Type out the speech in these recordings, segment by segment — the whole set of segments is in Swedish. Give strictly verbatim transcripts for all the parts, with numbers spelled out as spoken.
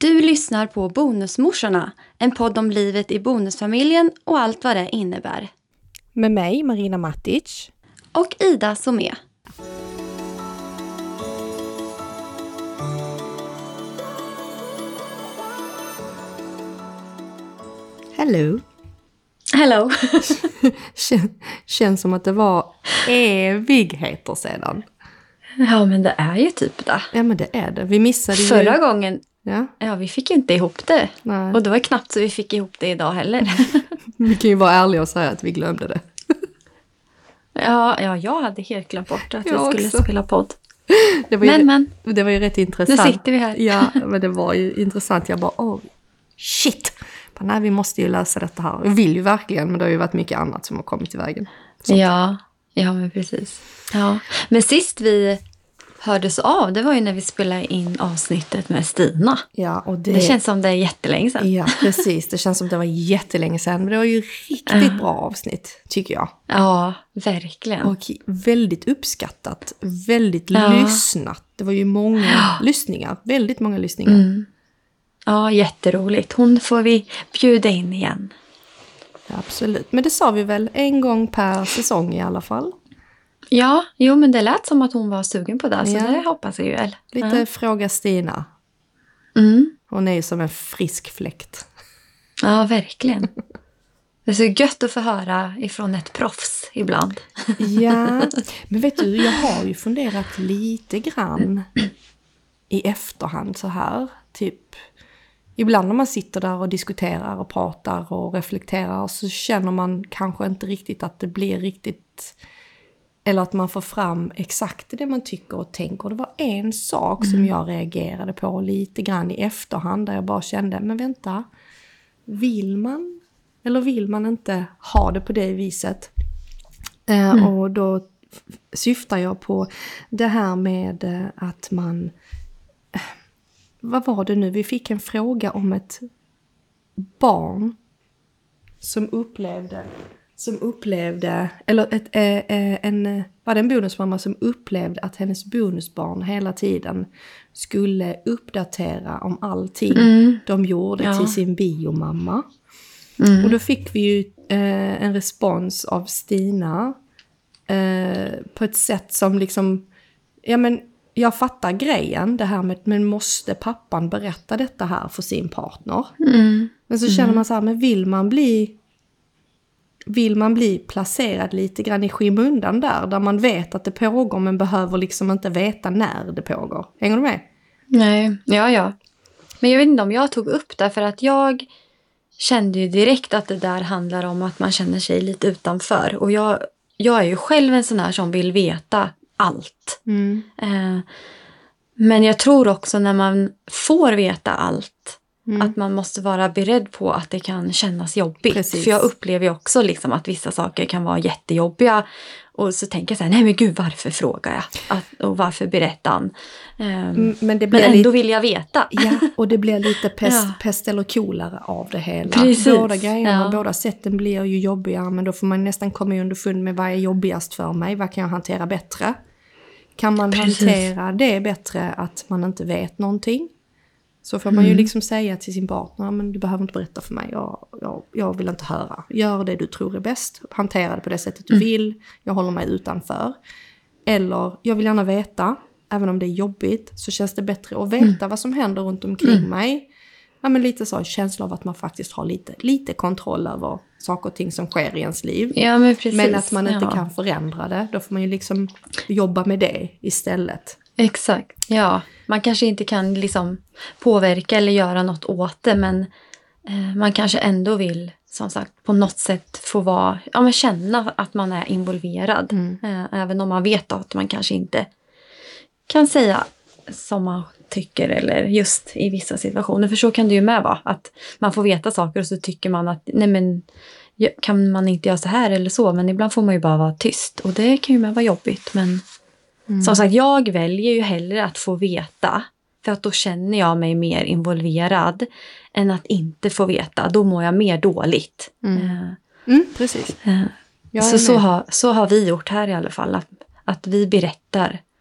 Du lyssnar på Bonusmorsorna, en podd om livet i bonusfamiljen och allt vad det innebär. Med mig, Marina Matic. Och Ida Somé. Hello. Hello. Kän, känns som att det var evigheter sedan. Ja, men det är ju typ det. Ja, men det är det. Vi missade ju... Förra gången, ja. ja, vi fick ju inte ihop det. Nej. Och det var knappt så vi fick ihop det idag heller. Vi kan ju vara ärliga och säga att vi glömde det. Ja, ja jag hade helt glömt bort att jag vi skulle också. spela podd. Det var ju, men, men. Det var ju rätt intressant. Nu sitter vi här. Ja, men det var ju intressant. Jag bara, åh, shit. Bara, nej, vi måste ju lösa detta här. Jag vill ju verkligen, men det har ju varit mycket annat som har kommit i vägen. Så. Ja, ja men precis. Ja. Men sist vi hördes av, det var ju när vi spelade in avsnittet med Stina. Ja, och det... det känns som det är jättelänge sedan. Ja, precis. Det känns som det var jättelänge sedan. Men det var ju riktigt bra avsnitt, tycker jag. Ja, verkligen. Och väldigt uppskattat. Väldigt ja. lyssnat. Det var ju många ja. lyssningar. Väldigt många lyssningar. Mm. Ja, jätteroligt. Hon får vi bjuda in igen. Ja, absolut. Men det sa vi väl en gång per säsong i alla fall. Ja, jo men det lät som att hon var sugen på det. Så ja. det hoppas jag ju väl. Lite ja. fråga Stina. Mm. Hon är ju som en frisk fläkt. Ja, verkligen. Det är så gött att få höra ifrån ett proffs ibland. Ja, men vet du, jag har ju funderat lite grann i efterhand så här. Typ, ibland när man sitter där och diskuterar och pratar och reflekterar så känner man kanske inte riktigt att det blir riktigt... Eller att man får fram exakt det man tycker och tänker. Det var en sak mm. som jag reagerade på lite grann i efterhand. Där jag bara kände, men vänta. Vill man eller vill man inte ha det på det viset? Mm. Eh, och då syftar jag på det här med eh, att man... Eh, vad var det nu? Vi fick en fråga om ett barn som upplevde... som upplevde, eller ett, äh, en, var det en bonusmamma som upplevde att hennes bonusbarn hela tiden skulle uppdatera om allting mm. de gjorde ja. till sin biomamma. Mm. Och då fick vi ju äh, en respons av Stina äh, på ett sätt som liksom, ja men jag fattar grejen, det här med, men måste pappan berätta detta här för sin partner? Mm. Men så känner man så här, men vill man bli Vill man bli placerad lite grann i skymundan där, där man vet att det pågår men behöver liksom inte veta när det pågår. Hänger du med? Nej, ja, ja. Men jag vet inte om jag tog upp det, för att jag kände ju direkt att det där handlar om att man känner sig lite utanför. Och jag, jag är ju själv en sån här som vill veta allt. Mm. Eh, men jag tror också när man får veta allt, Mm. att man måste vara beredd på att det kan kännas jobbigt. Precis. För jag upplever ju också liksom att vissa saker kan vara jättejobbiga. Och så tänker jag så här, nej men gud, varför frågar jag? Att, och varför berättar han? Um, men, det men ändå lite, vill jag veta. Ja, och det blir lite pest, ja. pest eller kolare av det hela. Precis. Båda grejerna, ja. båda sätten blir ju jobbiga. Men då får man nästan komma underfund med vad är jobbigast för mig. Vad kan jag hantera bättre? Kan man Precis. hantera det bättre att man inte vet någonting? Så får man ju liksom säga till sin partner, men du behöver inte berätta för mig, jag, jag, jag vill inte höra. Gör det du tror är bäst, hantera det på det sättet du mm. vill, jag håller mig utanför. Eller, jag vill gärna veta, även om det är jobbigt, så känns det bättre att veta mm. vad som händer runt omkring mm. mig. Ja, men lite så, en känsla av att man faktiskt har lite, lite kontroll över saker och ting som sker i ens liv. Ja, men precis. Men att man inte ja. kan förändra det, då får man ju liksom jobba med det istället. Exakt, ja. Man kanske inte kan liksom påverka eller göra något åt det, men eh, man kanske ändå vill, som sagt, på något sätt få vara, ja, men känna att man är involverad. Mm. Eh, även om man vet att man kanske inte kan säga som man tycker, eller just i vissa situationer. För så kan det ju med vara, att man får veta saker och så tycker man att, nej men, kan man inte göra så här eller så, men ibland får man ju bara vara tyst. Och det kan ju med vara jobbigt, men mm. som sagt, jag väljer ju hellre att få veta, för att då känner jag mig mer involverad än att inte få veta. Då mår jag mer dåligt. Mm. Mm, precis. Så, så, har, så har vi gjort här i alla fall. Att, att vi berättar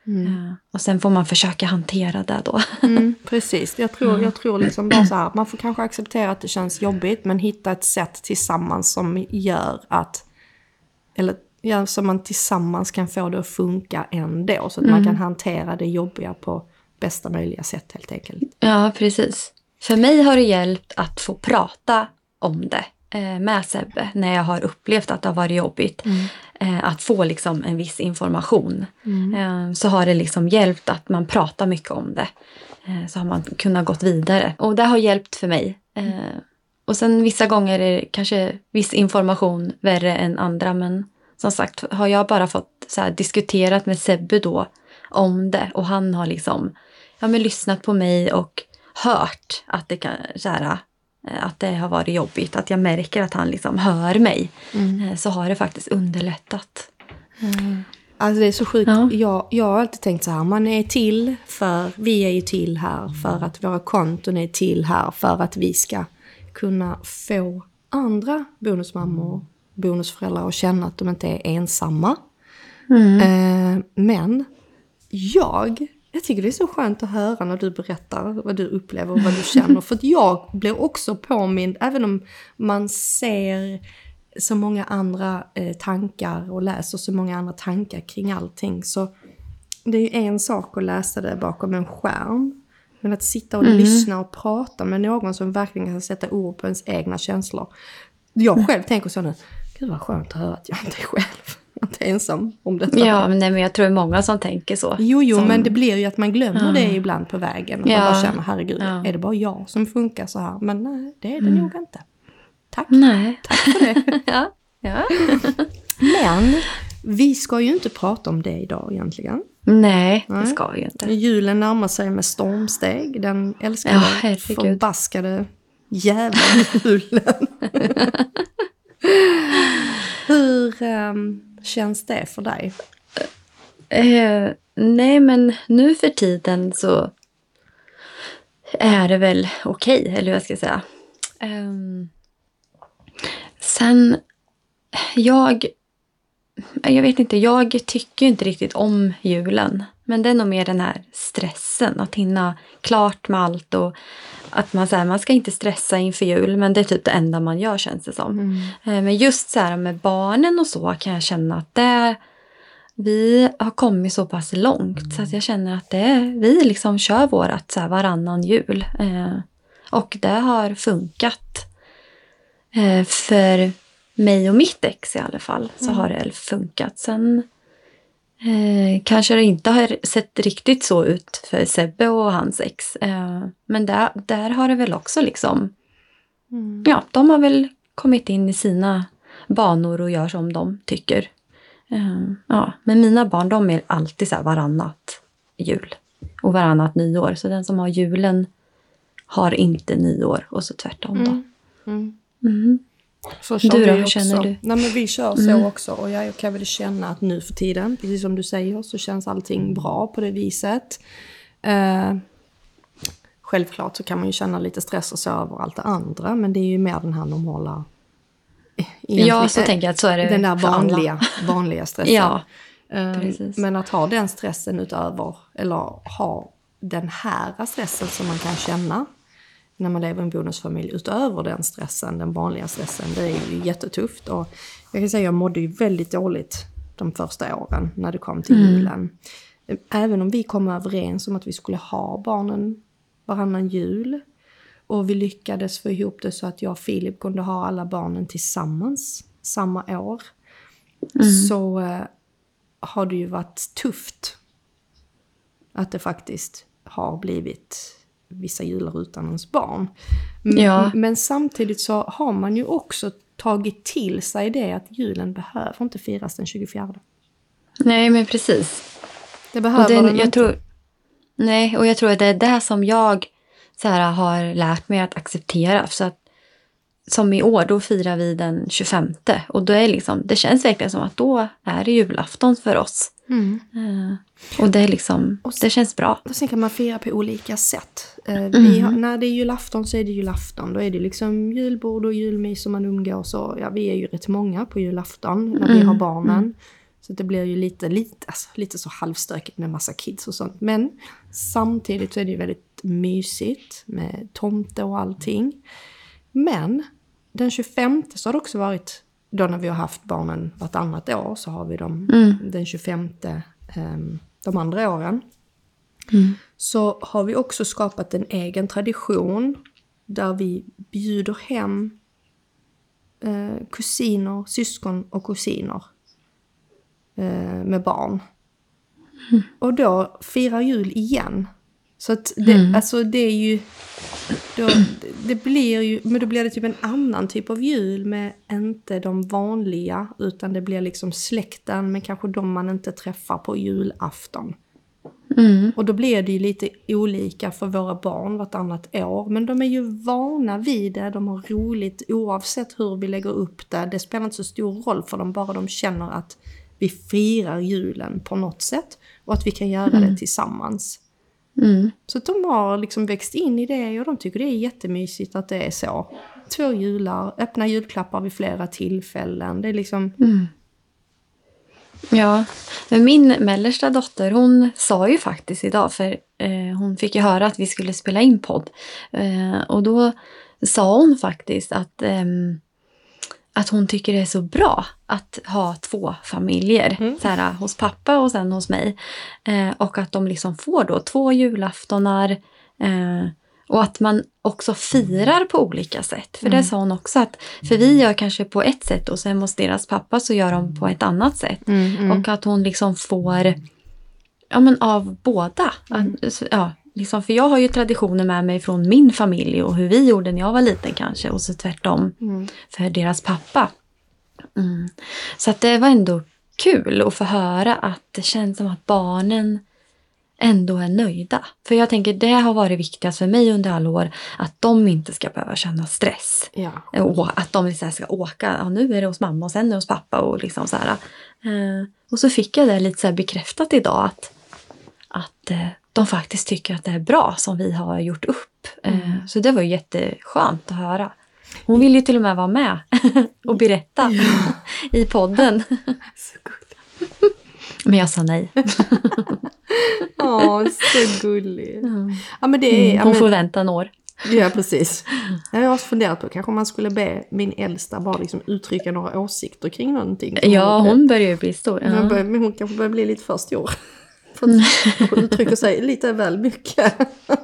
Mm. Uh, och sen får man försöka hantera det då. Mm, precis, jag tror, mm. jag tror liksom bara så här, man får kanske acceptera att det känns jobbigt, men hitta ett sätt tillsammans som gör att, eller ja, så man tillsammans kan få det att funka ändå, så att mm. man kan hantera det jobbiga på bästa möjliga sätt helt enkelt. Ja, precis. För mig har det hjälpt att få prata om det med Sebbe när jag har upplevt att det har varit jobbigt. Mm. Att få liksom en viss information. Mm. Så har det liksom hjälpt att man pratar mycket om det. Så har man kunnat gått vidare. Och det har hjälpt för mig. Mm. Och sen vissa gånger är det kanske viss information värre än andra. Men som sagt, har jag bara fått så här, diskuterat med Sebbe då om det. Och han har liksom ja, men lyssnat på mig och hört att det kan så här, att det har varit jobbigt, att jag märker att han liksom hör mig, mm. så har det faktiskt underlättat. Mm. Alltså det är så sjukt. Ja. Jag, jag har alltid tänkt så här, man är till för, vi är ju till här för att våra konton är till här för att vi ska kunna få andra bonusmammor, bonusföräldrar att känna att de inte är ensamma. Mm. Eh, men jag... Jag tycker det är så skönt att höra när du berättar vad du upplever och vad du känner. För att jag blir också påmind, även om man ser så många andra eh, tankar och läser så många andra tankar kring allting. Så det är ju en sak att läsa det bakom en skärm. Men att sitta och mm. lyssna och prata med någon som verkligen kan sätta ord på ens egna känslor. Jag själv tänker så nu, gud vad skönt att höra att jag inte är själv. Inte ensam om detta. Ja, men, nej, men jag tror det är många som tänker så. Jo, jo, som... men det blir ju att man glömmer ja. det ibland på vägen. Och ja. man bara känner, herregud, ja. är det bara jag som funkar så här? Men nej, det är det mm. nog inte. Tack. Nej. Tack för det. ja. Ja. Men vi ska ju inte prata om det idag egentligen. Nej, nej. Det ska vi ju inte. Julen närmar sig med stormsteg. Den älskade, ja, förbaskade jävla julen. Hur... Um, känns det för dig? Eh, nej, men nu för tiden så är det väl okej, okay, eller vad jag ska säga. Eh, sen, jag, jag vet inte, jag tycker inte riktigt om julen. Men det är nog mer den här stressen, att hinna klart med allt och att man, så här, man ska inte stressa inför jul, men det är typ det enda man gör, känns det som. Mm. Men just så här med barnen och så kan jag känna att det, vi har kommit så pass långt mm. så att jag känner att det, vi liksom kör vårat så här varannan jul. Eh, och det har funkat. Eh, för mig och mitt ex i alla fall så mm. har det funkat. Sen Eh, kanske det inte har sett riktigt så ut för Sebbe och hans ex. Eh, men där, där har det väl också liksom... Mm. Ja, de har väl kommit in i sina banor och gör som de tycker. Eh, ja, men mina barn, de är alltid så här varannat jul. Och varannat nyår. Så den som har julen har inte nyår. Och så tvärtom då. Mm. Mm. Mm. Så kör du då, vi också. Känner du? Nej, men vi kör så mm. också. Och jag kan väl känna att nu för tiden, precis som du säger, så känns allting bra på det viset. Eh, självklart så kan man ju känna lite stress och så över allt det andra. Men det är ju mer den här normala... Ja, så tänker jag att så är det. Den där vanliga, vanliga stressen. Ja, eh, precis. Men att ha den stressen utöver, eller ha den här stressen som man kan känna när man lever i en bonusfamilj utöver den stressen, den vanliga stressen, det är ju jättetufft. Och jag kan säga att jag mådde ju väldigt dåligt de första åren när det kom till mm. julen. Även om vi kom överens om att vi skulle ha barnen varannan jul och vi lyckades få ihop det så att jag och Filip kunde ha alla barnen tillsammans samma år, mm. så eh, har det ju varit tufft att det faktiskt har blivit vissa jular utan ens barn. Ja. Men samtidigt så har man ju också tagit till sig det att julen behöver inte firas den tjugofjärde. Nej, men precis. Det behöver och den, den jag inte. tror, nej, och jag tror att det är det som jag så här, har lärt mig att acceptera. Så att, som i år, då firar vi den tjugofemte. Och då är liksom, det känns verkligen som att då är det julafton för oss. Mm. Uh, och det är liksom, och sen, det känns bra. Och sen kan man fira på olika sätt. Uh, mm. vi har, när det är julafton så är det julafton. Då är det liksom julbord och julmys som man umgås. Och, ja, vi är ju rätt många på julafton när mm. vi har barnen. Så det blir ju lite, lite, alltså, lite så halvstökigt med massa kids och sånt. Men samtidigt så är det ju väldigt mysigt med tomte och allting. Men den tjugofemte så har det också varit, då när vi har haft barnen vartannat år så har vi dem mm. den tjugofemte um, de andra åren. Mm. Så har vi också skapat en egen tradition där vi bjuder hem eh, kusiner, syskon och kusiner eh, med barn. Mm. Och då firar jul igen. Så att det, mm. alltså det är ju, då, det blir ju, men då blir det typ en annan typ av jul med inte de vanliga, utan det blir liksom släkten med kanske de man inte träffar på julafton. Mm. Och då blir det ju lite olika för våra barn vartannat år. Men de är ju vana vid det, de har roligt oavsett hur vi lägger upp det. Det spelar inte så stor roll för dem, bara de känner att vi firar julen på något sätt. Och att vi kan göra mm. det tillsammans. Mm. Så att de har liksom växt in i det och de tycker det är jättemysigt att det är så. Två jular, öppna julklappar vid flera tillfällen. Det är liksom... Mm. Ja, men min mellersta dotter, hon sa ju faktiskt idag, för eh, hon fick ju höra att vi skulle spela in podd. Eh, och då sa hon faktiskt att, eh, att hon tycker det är så bra att ha två familjer. Mm. Så här, hos pappa och sen hos mig. Eh, och att de liksom får då två julaftonar. Eh, och att man också firar på olika sätt. För mm. det sa hon också att, för vi gör kanske på ett sätt och sen hos deras pappa så gör de på ett annat sätt. Mm, mm. Och att hon liksom får, ja men av båda. Mm. Att, ja, liksom, för jag har ju traditioner med mig från min familj och hur vi gjorde när jag var liten kanske. Och så tvärtom mm. för deras pappa. Mm. Så att det var ändå kul att få höra att det känns som att barnen ändå är nöjda. För jag tänker det har varit viktigast för mig under alla år att de inte ska behöva känna stress. Ja. Och att de liksom ska åka, ja, nu är det hos mamma och sen är det hos pappa och liksom så här. Eh, och så fick jag det lite så här bekräftat idag att, att eh, de faktiskt tycker att det är bra som vi har gjort upp. Mm. Eh, så det var ju jätteskönt att höra. Hon vill ju till och med vara med och berätta ja. i podden. Så gulligt. Men jag sa nej. Ja, så gullig. Mm. Ja, men det är, mm, hon men, får vänta en år. Ja, precis. Jag har också funderat på kanske man skulle be min äldsta bara liksom uttrycka några åsikter kring någonting. Ja, hon, hon börjar ju bli stor. Ja. Börjar, men hon kanske börjar bli lite för stor. För att hon uttrycker sig lite väl mycket.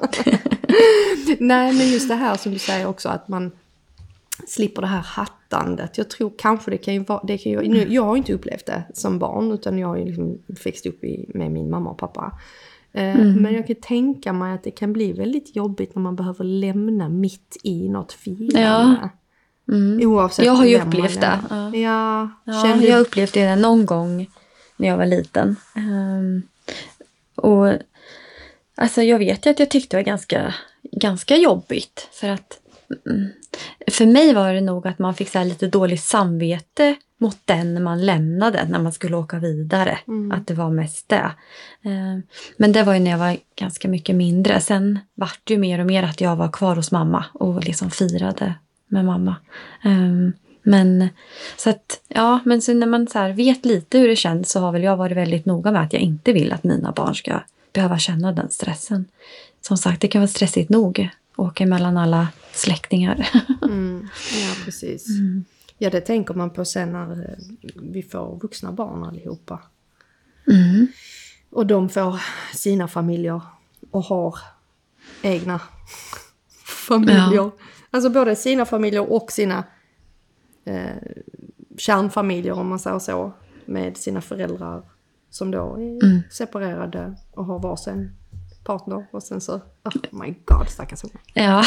Nej, men just det här som du säger också att man slipper det här hattandet. Jag tror kanske det kan ju vara, det kan ju, nu, jag har inte upplevt det som barn utan jag har ju liksom växt upp i, med min mamma och pappa. Eh, mm. Men jag kan tänka mig att det kan bli väldigt jobbigt när man behöver lämna mitt i något firande. Ja. Mm. Oavsett jag har ju upplevt det. Ja, ja, ja jag har upplevt det någon gång när jag var liten. Um, och alltså jag vet ju att jag tyckte det var ganska, ganska jobbigt för att mm, för mig var det nog att man fick så här lite dåligt samvete mot den man lämnade när man skulle åka vidare. Mm. Att det var mest det. Men det var ju när jag var ganska mycket mindre. Sen var det ju mer och mer att jag var kvar hos mamma och liksom firade med mamma. Men så att, ja, men så när man så här vet lite hur det känns så har väl jag varit väldigt noga med att jag inte vill att mina barn ska behöva känna den stressen. Som sagt, det kan vara stressigt nog. Åka mellan alla släktingar. Mm, ja, precis. Mm. Ja, det tänker man på sen när vi får vuxna barn allihopa. Mm. Och de får sina familjer och har egna familjer. Ja. Alltså både sina familjer och sina eh, kärnfamiljer om man säger så. Med sina föräldrar som då är mm. separerade och har varsin partner och sen så, oh my god, stackars unga. Ja.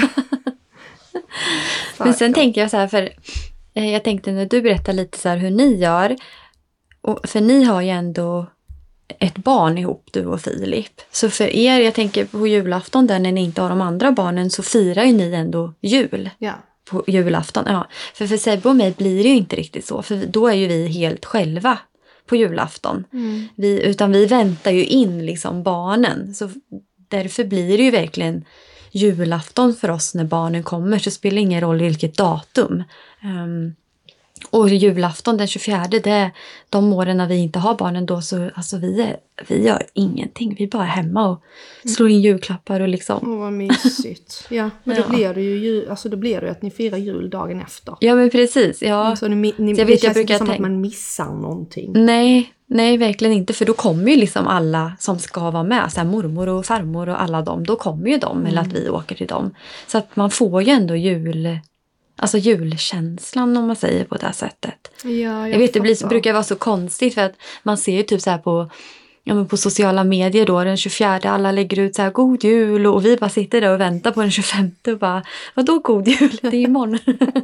Men sen tänker jag så här, för eh, jag tänkte när du berättar lite så här hur ni gör, och, för ni har ju ändå ett barn ihop, du och Filip. Så för er, jag tänker på julafton där när ni inte har de andra barnen så firar ju ni ändå jul. Ja. På julafton, ja. För för Sebbe och mig blir det ju inte riktigt så, för då är ju vi helt själva på julafton. Mm. Vi, utan vi väntar ju in liksom barnen. Så därför blir det ju verkligen julafton för oss när barnen kommer. Så spelar det ingen roll vilket datum. Um, Och julafton den tjugofjärde, det, de åren när vi inte har barnen då, så alltså vi, är, vi gör ingenting. Vi är bara hemma och slår in julklappar och liksom. Åh, vad mysigt. Ja, men då Ja. blir det ju alltså då blir det att ni firar jul dagen efter. Ja, men precis. Ja. Så ni, ni, Så jag det vet, jag känns inte brukar som att tänka- man missar någonting. Nej, nej, verkligen inte. För då kommer ju liksom alla som ska vara med. Så här, mormor och farmor och alla dem. Då kommer ju de, eller att vi åker till dem. Så att man får ju ändå jul... Alltså julkänslan, om man säger på det här sättet. Ja, jag, Jag vet, det blir, fattar. brukar vara så konstigt för att man ser ju typ så här på, ja, men på sociala medier då den tjugofjärde, alla lägger ut så här god jul och vi bara sitter där och väntar på den tjugofemte och bara, vadå god jul? Det är imorgon.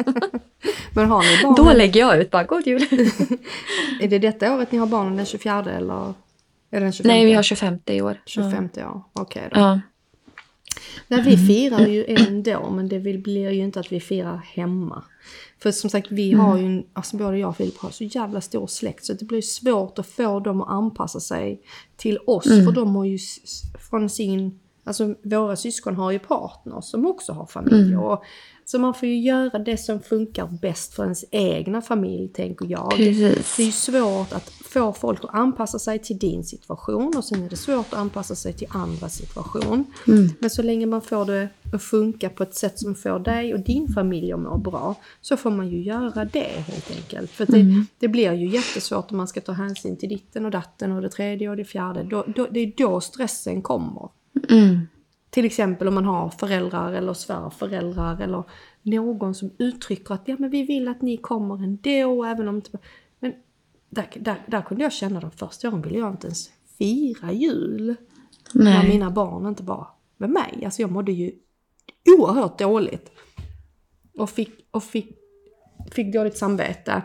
Men har ni barn? Då lägger jag ut bara god jul. Är det detta året ni har barnen den tjugofjärde eller är det den tjugofemte? Nej, vi har tjugofemte i år. tjugofemte, ja. Okej då. Ja. Nej, vi firar ju ändå, men det blir ju inte att vi firar hemma. För som sagt, vi har ju, en, alltså både jag och Filip har så jävla stor släkt, så det blir svårt att få dem att anpassa sig till oss. Mm. För de har ju s- från sin, alltså våra syskon har ju partners som också har familj. Mm. Och, så man får ju göra det som funkar bäst för ens egna familj, tänker jag. Precis. Det är ju svårt att få folk att anpassa sig till din situation, och sen är det svårt att anpassa sig till andra situation. Mm. Men så länge man får det att funka på ett sätt som får dig och din familj att må bra, så får man ju göra det helt enkelt. För det, Mm. det blir ju jättesvårt om man ska ta hänsyn till ditten och datten och det tredje och det fjärde. Då, då, det är då stressen kommer. Mm. Till exempel om man har föräldrar eller svärföräldrar eller någon som uttrycker att ja, men vi vill att ni kommer ändå, även om... Men där, där, där kunde jag känna de första åren ville jag inte ens fira jul. Nej. När mina barn inte var med mig. Alltså jag mådde ju oerhört dåligt. Och fick, och fick, fick dåligt samvete.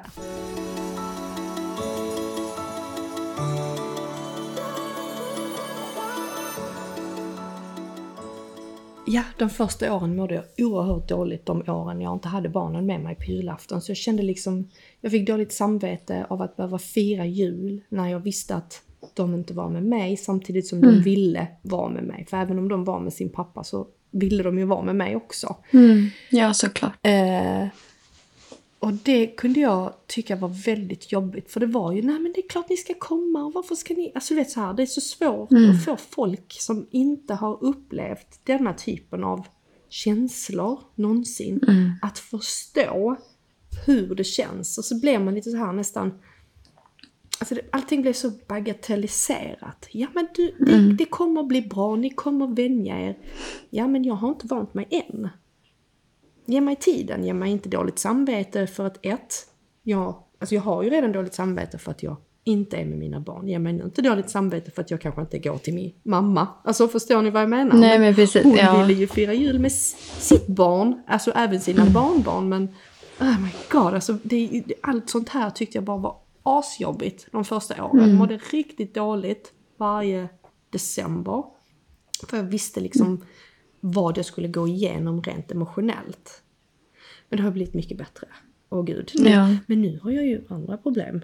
Ja, de första åren mådde jag oerhört dåligt, de åren jag inte hade barnen med mig på julafton. Så jag kände liksom, jag fick dåligt samvete av att behöva fira jul när jag visste att de inte var med mig samtidigt som Mm. de ville vara med mig. För även om de var med sin pappa så ville de ju vara med mig också. Mm. Ja, såklart. Eh, och det kunde jag tycka var väldigt jobbigt. För det var ju, nej men det är klart ni ska komma. Och varför ska ni, alltså du vet så här, det är så svårt Mm. att få folk som inte har upplevt denna typen av känslor någonsin. Mm. Att förstå hur det känns. Och så blir man lite så här nästan, alltså det, allting blev så bagatelliserat. Ja men du, det, Mm. det kommer bli bra, ni kommer vänja er. Ja men jag har inte vant mig än. Ge mig tiden, ge mig inte dåligt samvete för att ett, jag, alltså jag har ju redan dåligt samvete för att jag inte är med mina barn. Ge mig inte dåligt samvete för att jag kanske inte går till min mamma. Alltså förstår ni vad jag menar? Nej, men precis. Hon Ja. ville ju fira jul med s- sitt barn, alltså även sina Mm. barnbarn, men oh my god, alltså det, det, allt sånt här tyckte jag bara var asjobbigt de första åren. Mm. Jag mådde riktigt dåligt varje december. För jag visste liksom Mm. vad jag skulle gå igenom rent emotionellt. Men det har blivit mycket bättre. Åh gud. Ja. Men nu har jag ju andra problem.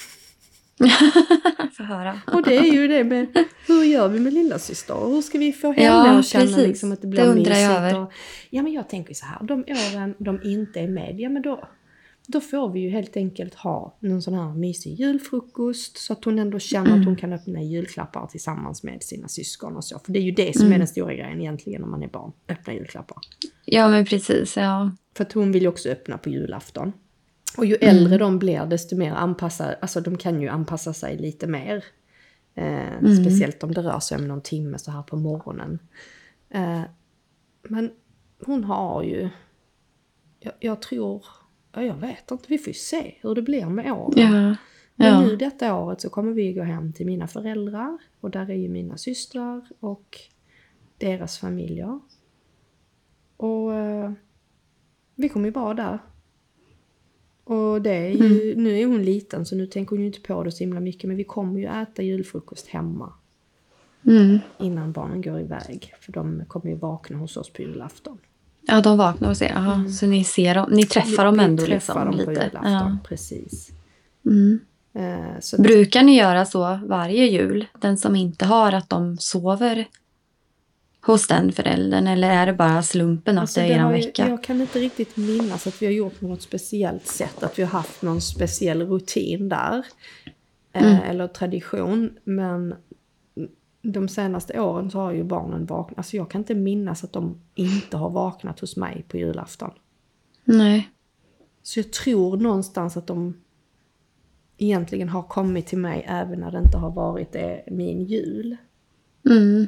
Får höra. Och det är ju det med, hur gör vi med lilla syster? Hur ska vi få henne Ja, att känna precis. liksom att det blir Det undrar jag mysigt? över. Och, ja men jag tänker så här, de åren de inte är med, ja men då, då får vi ju helt enkelt ha någon sån här mysig julfrukost. Så att hon ändå känner Mm. att hon kan öppna julklappar tillsammans med sina syskon och så. För det är ju det som Mm. är den stora grejen egentligen om man är barn. Öppna julklappar. Ja, men precis. Ja. För att hon vill ju också öppna på julafton. Och ju Mm. äldre de blir desto mer anpassar, alltså de kan ju anpassa sig lite mer. Eh, Mm. Speciellt om det rör sig om någon timme så här på morgonen. Eh, men hon har ju, jag, jag tror, ja, jag vet inte, vi får ju se hur det blir med åren. Ja. Men Ja. nu detta året så kommer vi gå hem till mina föräldrar. Och där är ju mina systrar och deras familjer. Och eh, vi kommer ju vara där. Och det är ju, Mm. nu är hon liten så nu tänker hon ju inte på det så himla mycket. Men vi kommer ju äta julfrukost hemma Mm. innan barnen går iväg. För de kommer ju vakna hos oss på julafton. Ja, de vaknar och ser. Aha, så ni ser dem, ni träffar dem Vi ändå träffar liksom dem på lite. julafton, Ja. precis. Mm. Eh, så Brukar ni göra så varje jul? Den som inte har att de sover hos den föräldern? Eller är det bara slumpen att Alltså, det är det eran har ju- vecka? Jag kan inte riktigt minnas att vi har gjort något speciellt sätt. Att vi har haft någon speciell rutin där. Mm. Eh, eller tradition. Men de senaste åren så har ju barnen vaknat. Alltså jag kan inte minnas att de inte har vaknat hos mig på julafton. Nej. Så jag tror någonstans att de egentligen har kommit till mig även när det inte har varit det, min jul. Mm.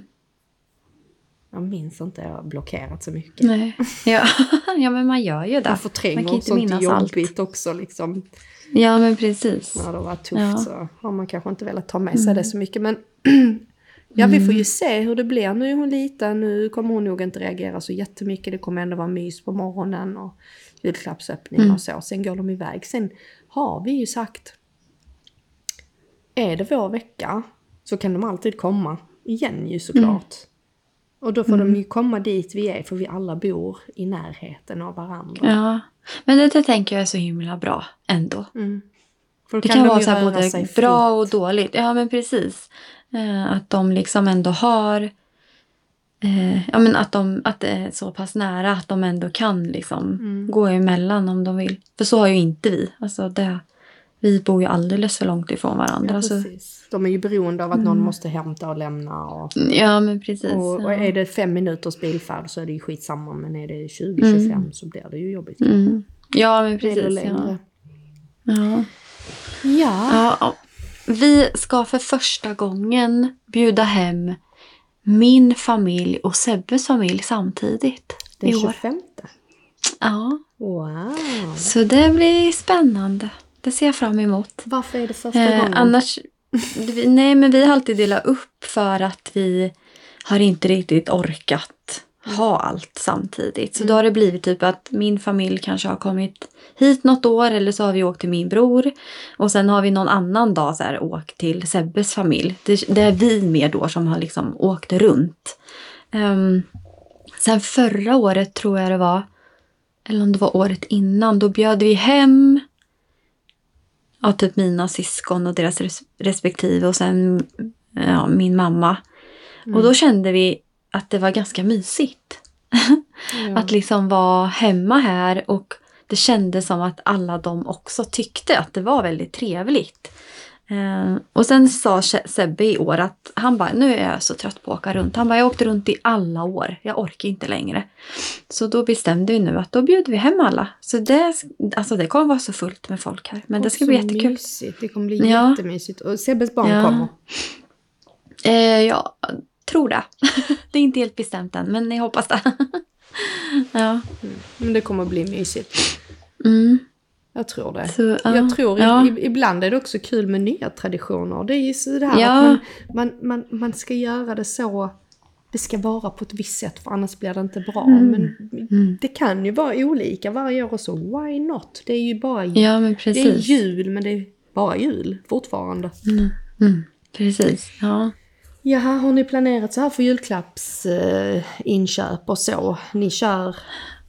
Jag minns inte, jag har blockerat så mycket. Nej. Ja. Ja, men man gör ju det. Jag Man förtränger kan inte sånt minnas jobbigt allt. också liksom. Ja, men precis. När det var tufft Ja. så har man kanske inte velat ta med sig det så mycket. Men ja, vi får ju se hur det blir. Nu är hon liten, nu kommer hon nog inte reagera så jättemycket. Det kommer ändå vara mys på morgonen och julklappsöppning Mm. och så. Sen går de iväg. Sen har vi ju sagt, är det vår vecka så kan de alltid komma igen ju såklart. Mm. Och då får de ju komma dit vi är, för vi alla bor i närheten av varandra. Ja. Men det, det tänker jag är så himla bra ändå. Mm. För då Det kan kan de vara ju så här röra både sig bra fritt. och dåligt. Ja, men precis. Eh, att de liksom ändå har... Eh, ja, men att, de, att det är så pass nära att de ändå kan liksom Mm. gå emellan om de vill. För så har ju inte vi. Alltså det, vi bor ju alldeles för långt ifrån varandra. Ja, Alltså, precis. De är ju beroende av att någon måste hämta och lämna. Och, ja, men precis. och, och ja. är det fem minuters bilfärd så är det ju skitsamma. Men är det tjugo till tjugofem Mm. så blir det ju jobbigt. Mm. Ja, men Eller precis. Ja. längre. Ja. Ja. Ja, ja. Vi ska för första gången bjuda hem min familj och Sebbes familj samtidigt Den i år. tjugofemte. Ja, Wow. så det blir spännande. Det ser jag fram emot. Varför är det första Eh, gången? annars, vi- nej men vi har alltid delat upp för att vi har inte riktigt orkat ha allt samtidigt. Så då har det blivit typ att min familj kanske har kommit hit något år eller så har vi åkt till min bror. Och sen har vi någon annan dag så här åkt till Sebbes familj. Det, det är vi mer då som har liksom åkt runt. Um, sen förra året tror jag det var, eller om det var året innan, då bjöd vi hem ja, typ mina syskon och deras res- respektive och sen ja, min mamma. Och då kände vi att det var ganska mysigt. Ja. Att liksom vara hemma här och det kändes som att alla de också tyckte att det var väldigt trevligt. Eh, och sen sa Se- Sebbe i år att han bara, nu är jag så trött på att åka runt. Han bara, jag åkte runt i alla år. Jag orkar inte längre. Så då bestämde vi nu att då bjuder vi hem alla. Så det, alltså det kommer vara så fullt med folk här. Men det ska Och bli så jättekul. Mysigt. Det kommer bli Ja. jättemysigt. Och Sebbes barn Ja. kommer. Eh, ja, tror det. Det är inte helt bestämt än, men jag hoppas det. Ja. Men det kommer bli mysigt. Mm. Jag tror det. Så, ja. Jag tror Ja. i, ibland är det också kul med nya traditioner. Det är ju så det här Ja. att man, man, man, man ska göra det så. Det ska vara på ett visst sätt för annars blir det inte bra. Mm. Men Mm. det kan ju vara olika varje år och så. Why not? Det är ju bara Ja, men det är precis. jul men det är bara jul fortfarande. Mm. Mm. Precis, ja. Jaha, har ni planerat så här för julklappsinköp eh, inköp och så? Ni kör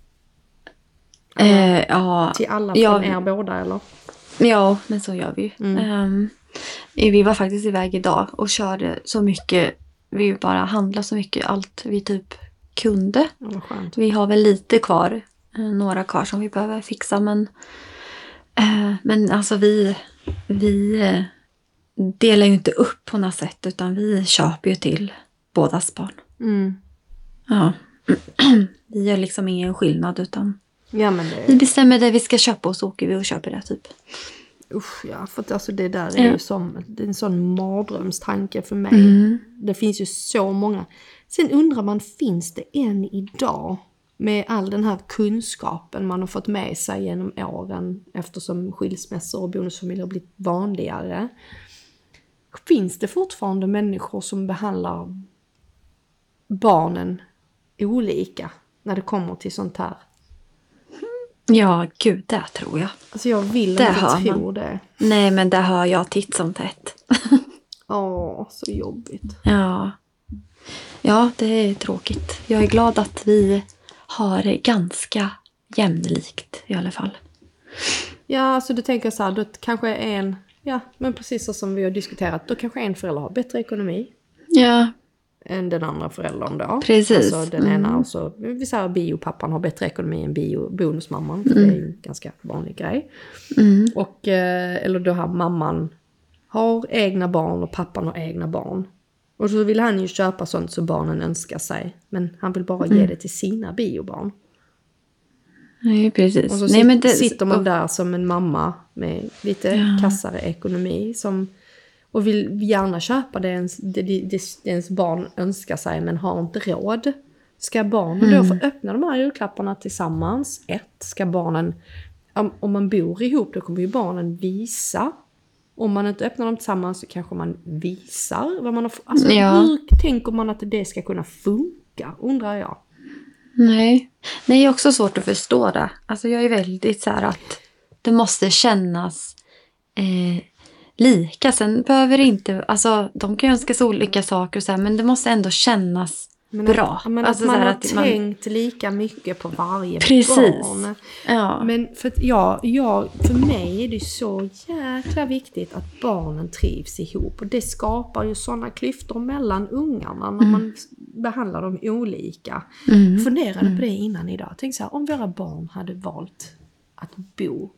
Eh, ja. till alla ja. från er båda eller? Ja, men så gör vi. Mm. Ehm, vi var faktiskt iväg idag och körde så mycket. Vi bara handlade så mycket allt vi typ kunde. Ja, vad skönt. Vi har väl lite kvar. eh, Några kvar som vi behöver fixa. Men, eh, men alltså vi, vi eh, delar ju inte upp på något sätt. Utan vi köper ju till bådas barn. Mm. Ja. Vi gör liksom ingen skillnad utan Ja men vi det bestämmer det vi ska köpa och så åker vi och köper det typ. usch ja, för att alltså det där är Ja. ju som, det är en sån mardrömstanke för mig. Mm. Det finns ju så många. Sen undrar man, finns det än idag med all den här kunskapen man har fått med sig genom åren eftersom skilsmässor och bonusfamiljer har blivit vanligare. Finns det fortfarande människor som behandlar barnen olika när det kommer till sånt här? Ja, gud, det tror jag. Alltså jag vill Det inte hör tro man. det. Nej, men det hör jag titt som tätt. Åh, så jobbigt. Ja. Ja, det är tråkigt. Jag är glad att vi har det ganska jämlikt i alla fall. Ja, alltså du tänker så här, då kanske en, ja men precis så som vi har diskuterat, då kanske en förälder har bättre ekonomi. Ja. än den andra föräldern då. Precis. Alltså den mm. ena, och så vi säger biopappan har bättre ekonomi än bio, bonusmamman. För mm. det är ju en ganska vanlig grej. Mm. Och, eller då har mamman har egna barn och pappan har egna barn. Och så vill han ju köpa sånt så barnen önskar sig. Men han vill bara mm. ge det till sina biobarn. Nej, precis. Och så Nej, sit, men det... sitter man där som en mamma med lite ja. kassare ekonomi. Som, och vill gärna köpa det ens, det, det, det ens barn önskar sig men har inte råd. Ska barnen mm. då få öppna de här julklapparna tillsammans? Ett, ska barnen... Om, om man bor ihop då kommer ju barnen visa. Om man inte öppnar dem tillsammans så kanske man visar vad man har... Alltså ja. hur tänker man att det ska kunna funka, undrar jag. Nej, Nej det är också svårt att förstå det. Alltså jag är väldigt så här att det måste kännas eh, lika. Sen behöver det inte... Alltså de kan önska så olika saker och så här, men det måste ändå kännas... Men bra. Men alltså, att man har att man... tänkt lika mycket på varje Precis. barn. Ja. Men för, ja, ja, för mig är det så jäkla viktigt att barnen trivs ihop. Och det skapar ju sådana klyftor mellan ungarna när mm. man behandlar dem olika. Mm. Funderade mm. på det innan idag. Tänk så här, om våra barn hade valt att bo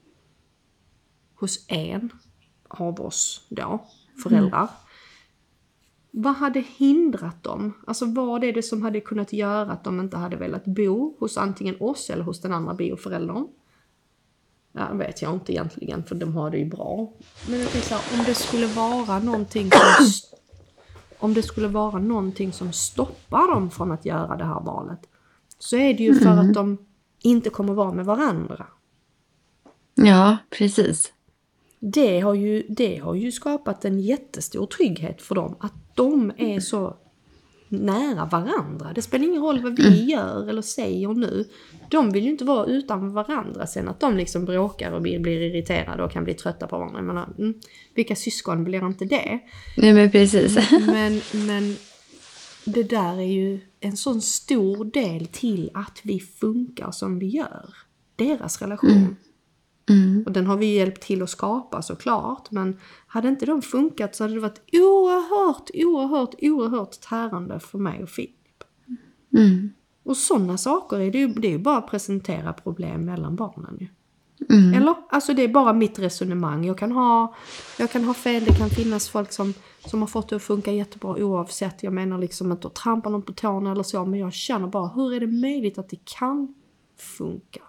hos en av oss då, föräldrar. Mm. Vad hade hindrat dem? Alltså vad är det som hade kunnat göra att de inte hade velat bo hos antingen oss eller hos den andra bioföräldern? Ja, vet jag inte egentligen, för de har det ju bra. Men jag tänker så här, om det skulle vara någonting som st- om det skulle vara någonting som stoppar dem från att göra det här valet, så är det ju för mm. att de inte kommer vara med varandra. Ja, precis. Det har ju, det har ju skapat en jättestor trygghet för dem. Att de är så nära varandra. Det spelar ingen roll vad vi mm. gör eller säger nu. De vill ju inte vara utan varandra sen. Att de liksom bråkar och blir, blir irriterade och kan bli trötta på varandra. Menar, mm, vilka syskon blir inte det? Nej, men precis. men, men det där är ju en sån stor del till att vi funkar som vi gör. Deras relation. Mm. Mm. Och den har vi hjälpt till att skapa såklart. Men hade inte de funkat så hade det varit oerhört, oerhört, oerhört tärande för mig och Filip. Mm. Och sådana saker är det ju, det är ju bara att presentera problem mellan barnen ju. Mm. Eller? Alltså det är bara mitt resonemang. Jag kan ha, jag kan ha fel, det kan finnas folk som, som har fått det att funka jättebra oavsett. Jag menar liksom inte att trampa någon på tårna eller så. Men jag känner bara, hur är det möjligt att det kan funka?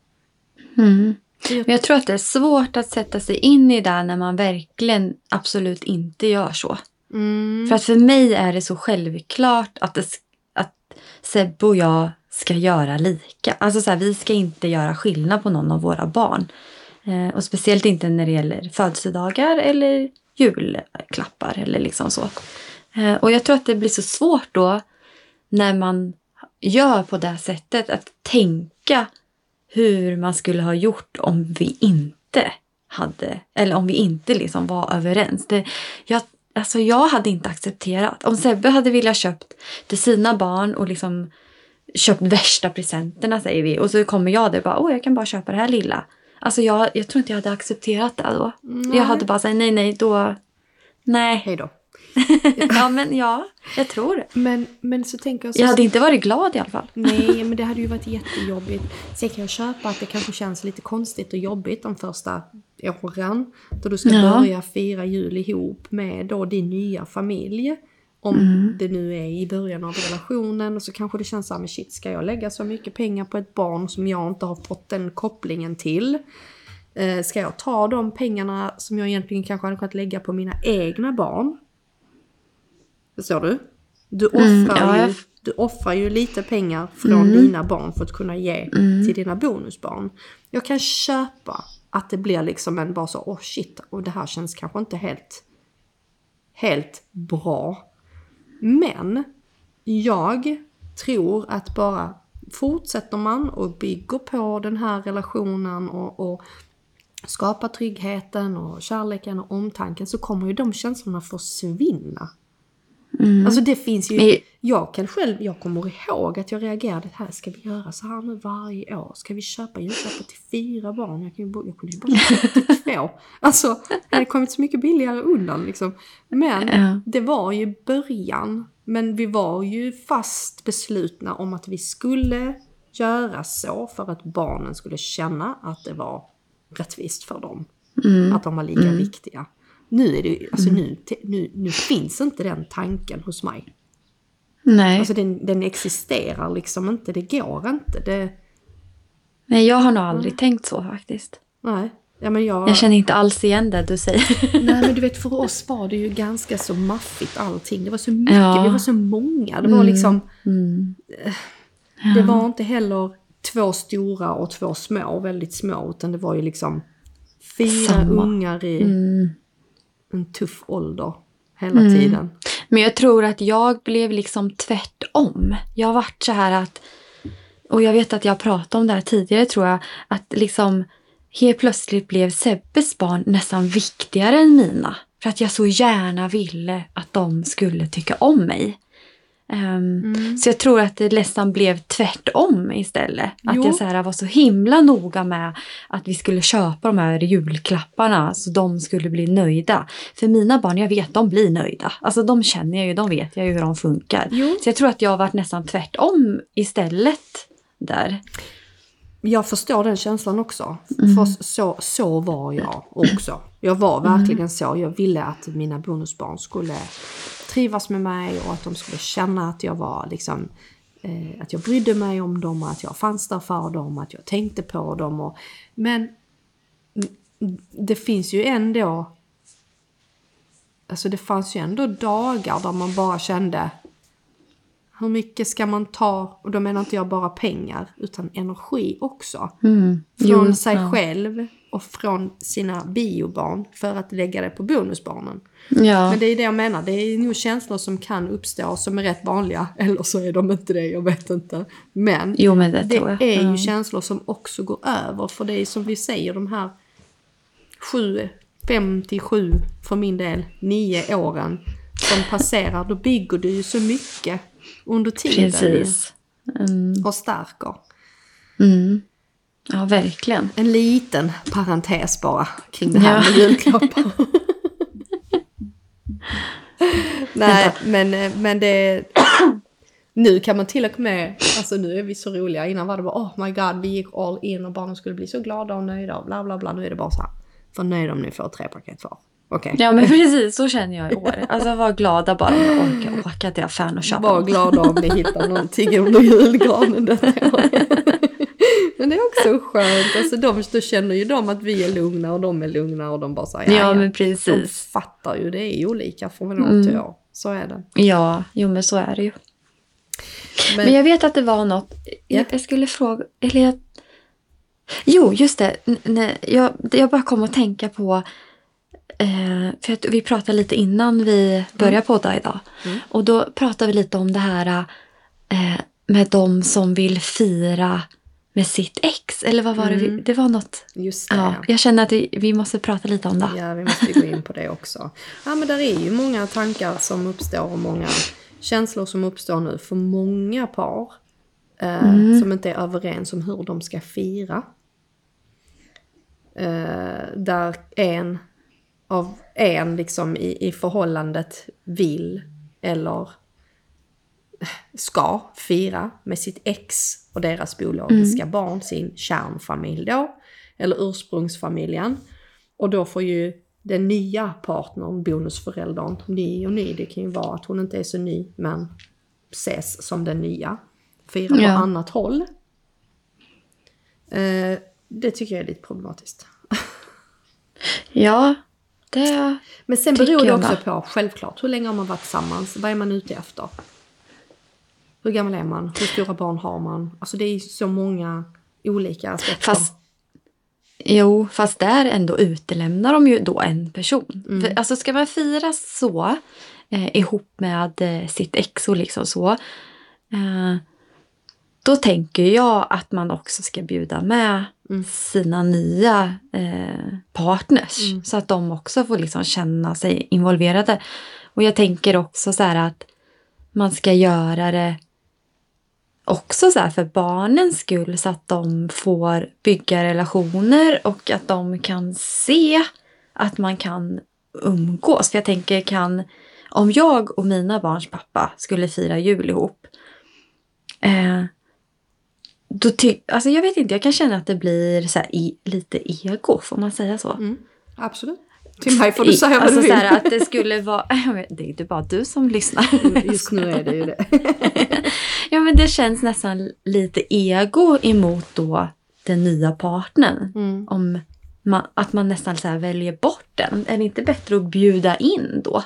Mm. Men jag tror att det är svårt att sätta sig in i det när man verkligen absolut inte gör så. Mm. För att för mig är det så självklart att, det, att Sebbe och jag ska göra lika. Alltså så här, vi ska inte göra skillnad på någon av våra barn. Eh, och speciellt inte när det gäller födelsedagar eller julklappar eller liksom så. Eh, och jag tror att det blir så svårt då när man gör på det sättet att tänka hur man skulle ha gjort om vi inte hade, eller om vi inte liksom var överens. Det, jag, alltså jag hade inte accepterat. Om Sebbe hade velat köpt till sina barn och liksom köpt värsta presenterna, säger vi. Och så kommer jag där och bara, åh, jag kan bara köpa det här lilla. Alltså jag, jag tror inte jag hade accepterat det då. Nej. Jag hade bara sagt, nej, nej, då, nej. Hej då. Ja, men ja, jag tror det. Men, men så tänker jag så... Jag hade inte varit glad i alla fall. Nej, men det hade ju varit jättejobbigt. Sen kan jag köpa att det kanske känns lite konstigt och jobbigt de första åren. Då du ska ja. börja fira jul ihop med då din nya familj. Om mm. det nu är i början av relationen. Och så kanske det känns så här, men shit, ska jag lägga så mycket pengar på ett barn som jag inte har fått den kopplingen till? Eh, ska jag ta de pengarna som jag egentligen kanske hade kunnat lägga på mina egna barn? Förstår du? Du offrar, mm, ja, ju, du offrar ju lite pengar från mm. dina barn för att kunna ge mm. till dina bonusbarn. Jag kan köpa att det blir liksom en bara så, åh oh shit, och det här känns kanske inte helt, helt bra. Men jag tror att bara fortsätter man och bygger på den här relationen och, och skapar tryggheten och kärleken och omtanken, så kommer ju de känslorna försvinna. Mm. Alltså det finns ju, jag kan själv, jag kommer ihåg att jag reagerade här, ska vi göra så här nu varje år? Ska vi köpa julklappar till fyra barn? Jag, kan ju, jag kunde ju bara köpa till två. Alltså, det hade kommit så mycket billigare undan liksom. Men ja. Det var ju början. Men vi var ju fast beslutna om att vi skulle göra så för att barnen skulle känna att det var rättvist för dem. Mm. Att de var lika mm. viktiga. Nu, är det, alltså mm. nu, nu, nu finns inte den tanken hos mig. Nej. Alltså den, den existerar liksom inte. Det går inte. Det... Nej, jag har nog aldrig mm. tänkt så faktiskt. Nej. Ja, men jag... jag känner inte alls igen det du säger. Nej, men du vet, för oss var det ju ganska så maffigt allting. Det var så mycket, ja. Vi var så många. Det var mm. liksom... Mm. Det ja. Var inte heller två stora och två små, väldigt små. Utan det var ju liksom fyra Samma. Ungar i... Mm. en tuff ålder hela mm. tiden. Men jag tror att jag blev liksom tvärtom. Jag har varit så här att, och jag vet att jag pratade om det här tidigare tror jag, att liksom helt plötsligt blev Sebbes barn nästan viktigare än mina. För att jag så gärna ville att de skulle tycka om mig. Um, mm. Så jag tror att det nästan blev tvärtom istället. Att jo. Jag så här var så himla noga med att vi skulle köpa de här julklapparna så de skulle bli nöjda. För mina barn, jag vet, de blir nöjda. Alltså de känner jag ju, de vet jag ju hur de funkar. Jo. Så jag tror att jag har varit nästan tvärtom istället där. Jag förstår den känslan också. Mm. För så, så var jag också. Jag var verkligen mm. så. Jag ville att mina bonusbarn skulle trivas med mig och att de skulle känna att jag var liksom, eh, att jag brydde mig om dem, att jag fanns där för dem, att jag tänkte på dem. Och, men det finns ju ändå, alltså det fanns ju ändå dagar där man bara kände, hur mycket ska man ta, och då menar inte jag bara pengar utan energi också. Mm. Från jo, sig ja. Själv och från sina biobarn för att lägga det på bonusbarnen. Ja. Men det är det jag menar, det är nog känslor som kan uppstå som är rätt vanliga, eller så är de inte det, jag vet inte. Men, jo, men det, det tror jag. är mm. ju känslor som också går över, för det är som vi säger, de här sju, fem till sju för min del, nio åren som passerar, då bygger du ju så mycket under tiden. Precis. Mm. Och stärker. Mm. Ja, verkligen. En liten parentes bara kring det här ja. Med julklappar. Nej, men, men det... Nu kan man till och med... Alltså nu är vi så roliga. Innan var det bara, oh my god, vi gick all in och barnen skulle bli så glada och nöjda och bla bla bla. Nu är det bara så här, för nöjd om ni får tre paket var. Okay. Ja, men precis, så känner jag i år. Alltså var glada bara om jag orkar åka till affären och köpa. Var glada om ni hittar någonting under julgranen detta år. Men det är också skönt. Alltså de, då känner ju de att vi är lugna och de är lugna och de bara säger, ja, men precis. De fattar ju, det är olika från år till år. Så är det. Ja, jo men så är det ju. Men, men jag vet att det var något, jag, yeah. jag skulle fråga, eller jag, jo just det, nej, jag, jag bara kom att tänka på, eh, för att vi pratade lite innan vi började mm. podda idag. Mm. Och då pratade vi lite om det här eh, med de som vill fira med sitt ex, eller vad var det? Mm. Det var något. Just det. Ja, jag känner att vi, vi måste prata lite om det. Ja, vi måste gå in på det också. Ja, men där är ju många tankar som uppstår och många känslor som uppstår nu för många par eh, mm. som inte är överens om hur de ska fira. Eh, där en av en liksom i, i förhållandet vill eller ska fira med sitt ex och deras biologiska mm. barn, sin kärnfamilj då, eller ursprungsfamiljen. Och då får ju den nya partnern, bonusföräldern, ny och ny, det kan ju vara att hon inte är så ny men ses som den nya, fira på ja. Annat håll. Eh, det tycker jag är lite problematiskt. Ja, det men sen beror det också på, självklart, hur länge har man varit tillsammans, vad är man ute efter? Hur gammal är man? Hur stora barn har man? Alltså det är så många olika aspekter. Fast, jo, fast där ändå utelämnar de ju då en person. Mm. För, alltså ska man fira så eh, ihop med eh, sitt ex och liksom så. Eh, då tänker jag att man också ska bjuda med mm. sina nya eh, partners. Mm. Så att de också får liksom känna sig involverade. Och jag tänker också så här att man ska göra det också så här för barnens skull, så att de får bygga relationer och att de kan se att man kan umgås. För jag tänker, kan om jag och mina barns pappa skulle fira jul ihop, eh, då ty- alltså jag vet inte, jag kan känna att det blir så här i, lite ego, får man säga så? Mm, absolut. Till mig får du säga vad alltså du vill. Så här, att det skulle vara, det är inte bara du som lyssnar. Just nu är det ju det. Ja, men det känns nästan lite ego emot då den nya partnern. Mm. Om man, att man nästan så här väljer bort den. Är det inte bättre att bjuda in då?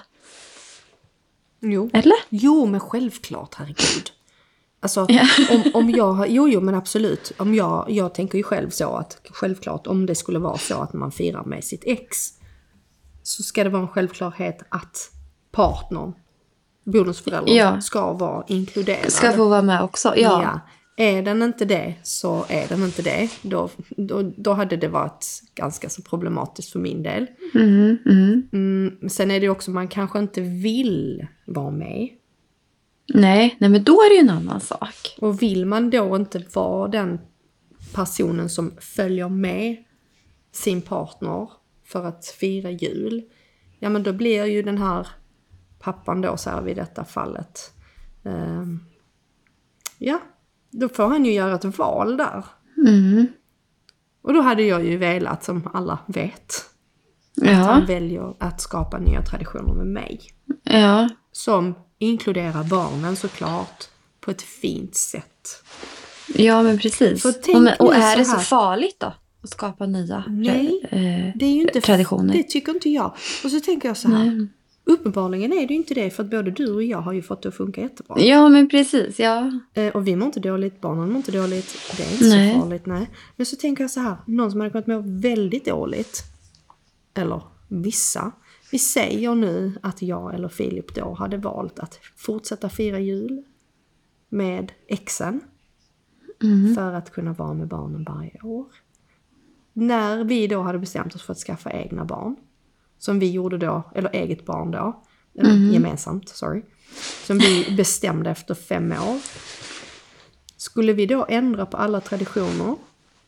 Jo. Eller? Jo, men självklart, herregud. Alltså, Ja. om, om jag har, jo, jo, men absolut. Om jag, jag tänker ju själv så att självklart, om det skulle vara så att man firar med sitt ex, så ska det vara en självklarhet att partnern, bonusföräldern, Ja. ska vara inkluderad. Ska få vara med också, ja. Ja. Är den inte det, så är den inte det. Då, då, då hade det varit ganska så problematiskt för min del. Mm, mm. Mm, sen är det också, man kanske inte vill vara med. Nej, nej, men då är det ju en annan sak. Och vill man då inte vara den personen som följer med sin partner för att fira jul, ja, men då blir ju den här pappan då, så här vid detta fallet, um, ja, då får han ju göra ett val där. Mm. Och då hade jag ju velat, som alla vet, att Ja, han väljer att skapa nya traditioner med mig. ja. Som inkluderar barnen såklart på ett fint sätt. Ja, men precis. För tänk Och, men, och nu är så det så här- farligt då? Att skapa nya Nej, eh, Det är ju inte traditioner? Det tycker inte jag. Och så tänker jag så här. Nej. Uppenbarligen är det ju inte det, för att både du och jag har ju fått det att funka jättebra. Ja, men precis. Ja. Eh, och vi mår inte dåligt, barnen mår inte dåligt. Det är inte Nej. så farligt, nej. Men så tänker jag så här. Någon som hade kunnat må väldigt dåligt. Eller vissa. Vi säger nu att jag eller Filip då hade valt att fortsätta fira jul med exen. Mm. För att kunna vara med barnen varje år. När vi då hade bestämt oss för att skaffa egna barn. Som vi gjorde då, eller eget barn då. Eller Mm. gemensamt, sorry. Som vi bestämde efter fem år. Skulle vi då ändra på alla traditioner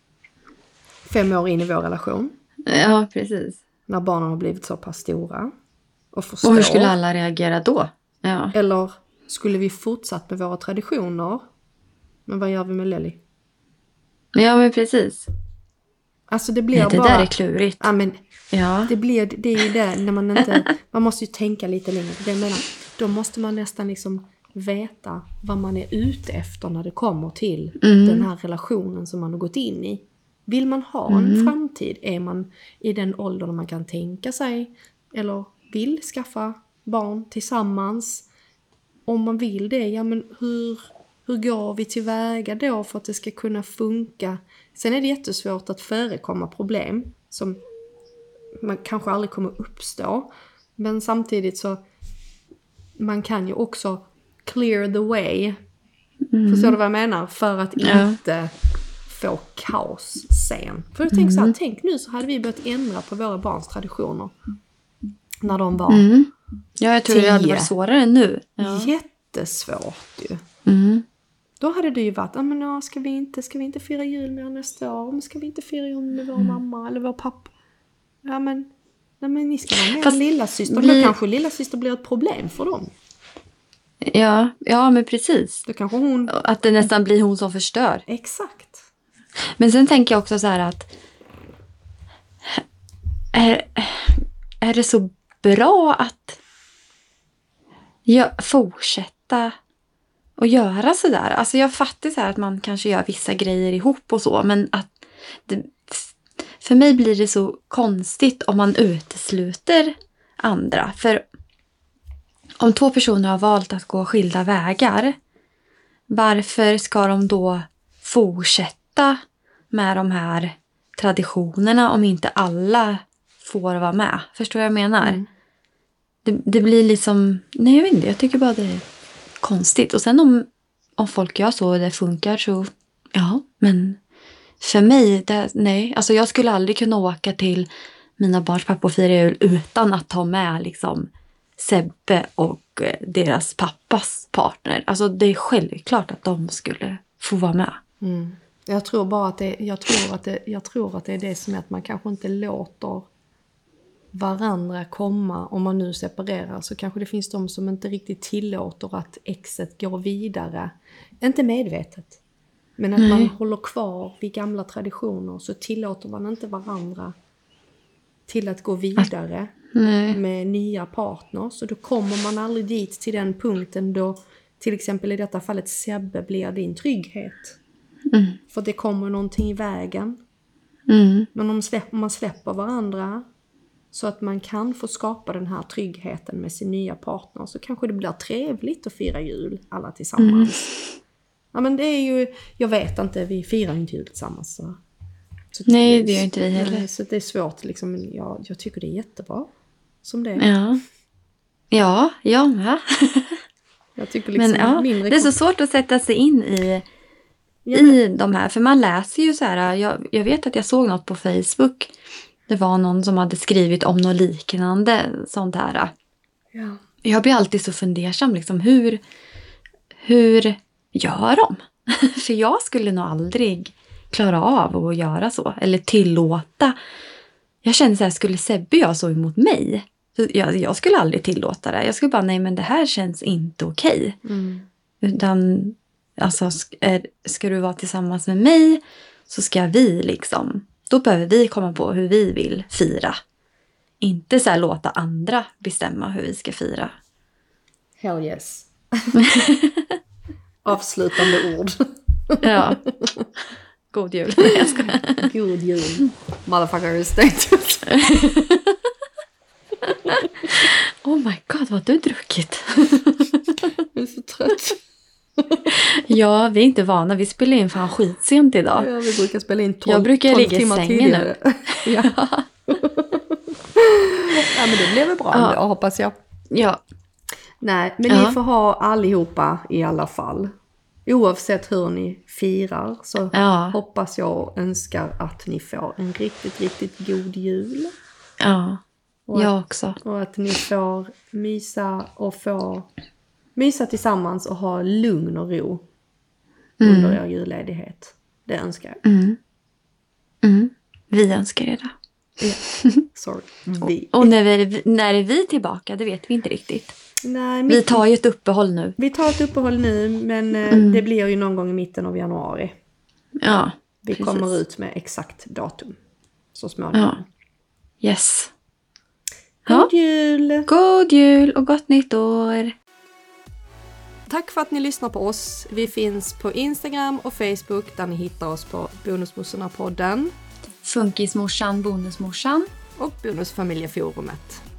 fem år in i vår relation, Ja, precis. när barnen har blivit så pass stora och Och förstår? hur skulle alla reagera då? Ja. Eller skulle vi fortsatt med våra traditioner? Men vad gör vi med Lelly? Ja, men precis. Alltså det blir Nej, det bara... där är klurigt. Ja, men Ja. det, blir, det är ju det när man inte... Man måste ju tänka lite längre. Det jag menar, då måste man nästan liksom veta vad man är ute efter när det kommer till Mm. den här relationen som man har gått in i. Vill man ha en Mm. framtid? Är man i den åldern man kan tänka sig eller vill skaffa barn tillsammans? Om man vill det, ja men hur, hur går vi tillväga då för att det ska kunna funka? Sen är det jättesvårt att förekomma problem som man kanske aldrig kommer uppstå. Men samtidigt så man kan ju också clear the way. Mm. Förstår du vad jag menar? För att Ja. inte få kaos sen. För jag tänker så här, tänk nu så hade vi börjat ändra på våra barns traditioner. När de var Mm. Ja, jag tror det hade Tio. varit svårare än nu. Ja. jättesvårt ju. Mm. Då hade det ju varit, ja men ja, ska vi inte, ska vi inte fira jul med nästa år? Men ska vi inte fira jul med vår Mm. mamma eller vår pappa? Ja men, nej men ni ska vara med Fast lilla syster. blir- Då kanske lilla syster blir ett problem för dem. Ja, ja, men precis. Då kanske hon, Att det nästan blir hon som förstör. exakt. Men sen tänker jag också så här att är, är det så bra att jag fortsätta och göra så där? Alltså jag fattar så här att man kanske gör vissa grejer ihop och så, men att det, för mig blir det så konstigt om man utesluter andra. För om två personer har valt att gå skilda vägar, varför ska de då fortsätta med de här traditionerna om inte alla får vara med? Förstår vad jag menar? Mm. Det, det blir liksom... Nej, jag vet inte. Jag tycker bara det är konstigt. Och sen om, om folk gör så och det funkar så... Ja, men för mig... Det, nej, alltså jag skulle aldrig kunna åka till mina barns pappa och fira jul utan att ta med liksom Sebbe och eh, deras pappas partner. Alltså det är självklart att de skulle få vara med. Mm. Jag tror bara att det, jag tror att det, jag tror att det är det som är att man kanske inte låter varandra komma. Om man nu separerar så kanske det finns de som inte riktigt tillåter att exet går vidare. Inte medvetet. Men att Nej. man håller kvar vid gamla traditioner, så tillåter man inte varandra till att gå vidare Nej. med nya partners. Och då kommer man aldrig dit till den punkten då till exempel i detta fallet Sebbe blir din trygghet. Mm. För det kommer någonting i vägen. Mm. Men om, släpp, om man släpper varandra så att man kan få skapa den här tryggheten med sin nya partner, så kanske det blir trevligt att fira jul alla tillsammans. Mm. Ja, men det är ju, jag vet inte, vi firar inte jul tillsammans. Så. Så Nej, det gör inte vi heller. Så det är svårt, liksom, jag, jag tycker det är jättebra som det är. Ja, ja jag med. Jag tycker liksom men ja, mindre det är så svårt att sätta sig in i, ja, men... i de här. För man läser ju så här, jag, jag vet att jag såg något på Facebook. Det var någon som hade skrivit om något liknande sånt här. Ja. Jag blir alltid så fundersam, liksom, hur, hur gör de? För jag skulle nog aldrig klara av att göra så. Eller tillåta. Jag kände så här, skulle Sebbe göra så emot mig? Jag, jag skulle aldrig tillåta det. Jag skulle bara, nej men det här känns inte okej. Mm. Utan, alltså, är, ska du vara tillsammans med mig så ska vi liksom, då behöver vi komma på hur vi vill fira. Inte så här låta andra bestämma hur vi ska fira. Hell yes. Avslutande ord. Ja. God jul. Jag ska. God jul. Motherfucker status. Oh my god, vad du har druckit. Jag är så trött. Ja, vi är inte vana. Vi spelar in fan skitsent idag. Ja, vi brukar spela in tolv, Jag brukar tolv ligga i sängen tidigare. nu. Ja. Ja, men det blev väl bra ja. ändå, hoppas jag. Ja. Nej, men ja. ni får ha allihopa i alla fall. Oavsett hur ni firar så ja. hoppas jag och önskar att ni får en riktigt, riktigt god jul. Ja, och jag att, också. Och att ni får mysa och få mysa tillsammans och ha lugn och ro mm. under er julledighet. Det önskar jag. Mm. Mm. Vi önskar er det. Yeah. Sorry. Vi. Och, och när, vi, när är vi tillbaka, det vet vi inte riktigt. Nej, vi tar ju ett uppehåll nu. Vi tar ett uppehåll nu, men mm. det blir ju någon gång i mitten av januari. Ja, Vi precis. kommer ut med exakt datum. Så småningom. Ja. Yes. God ja. jul! God jul och gott nytt år! Tack för att ni lyssnar på oss. Vi finns på Instagram och Facebook där ni hittar oss på Bonusmossorna-podden. Funkismorsan, Bonusmorsan. Och Bonusfamiljeforumet.